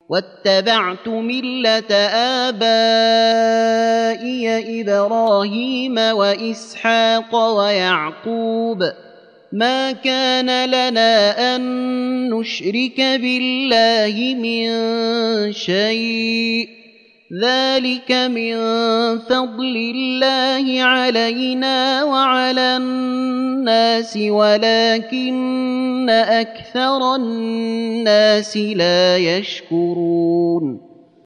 واتبعت ملة آبائي إبراهيم وإسحاق ويعقوب ما كان لنا أن نشرك بالله من شيء ذلك من فضل الله علينا وعلى الناس ولكن أكثر الناس لا يشكرون